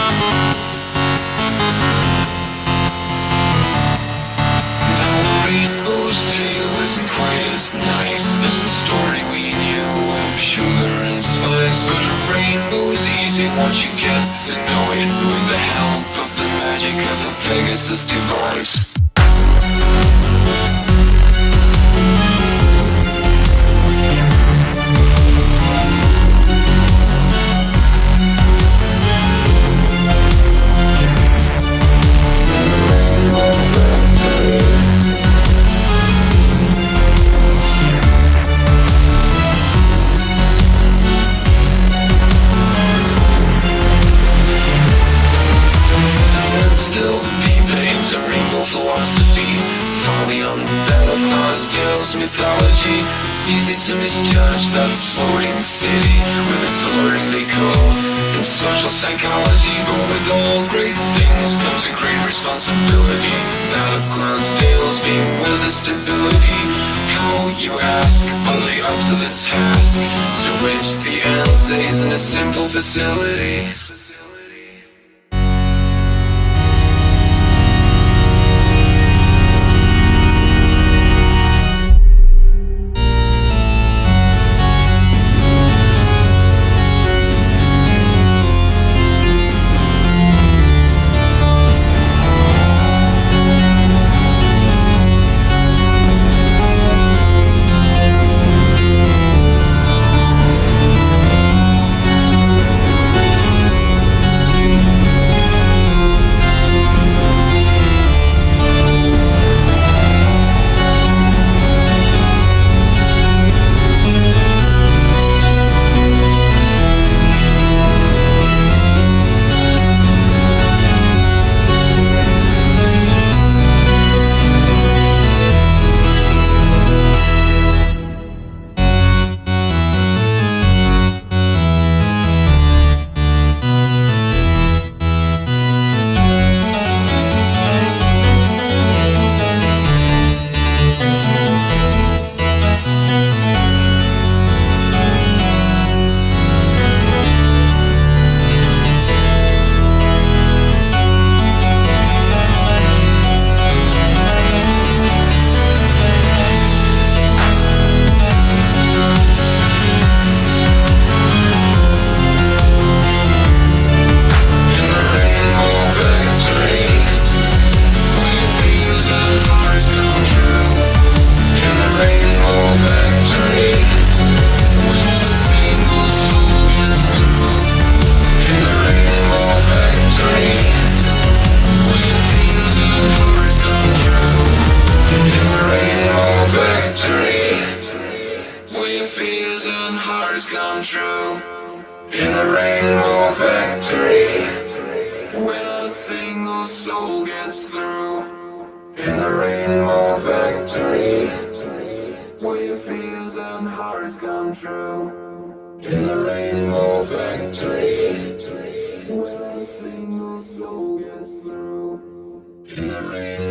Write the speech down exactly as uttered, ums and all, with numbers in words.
Now the rainbow's tail isn't quite as nice as the story we knew of sugar and spice. But a rainbow's easy once you get to know it, with the help of the magic of the Pegasus device. Still, P-Pain's a rainbow philosophy, far beyond that of Clydesdale's mythology. It's easy to misjudge that floating city with its alluring decor and social psychology. But with all great things comes a great responsibility, that of Clydesdale's being with the stability. How, you ask, are they up to the task? To which the answer isn't a simple facility. Come true in a rainbow factory. When a single soul gets through in the rainbow factory, where your fears and hearts come true in the rainbow factory. When a single soul gets through in the rainbow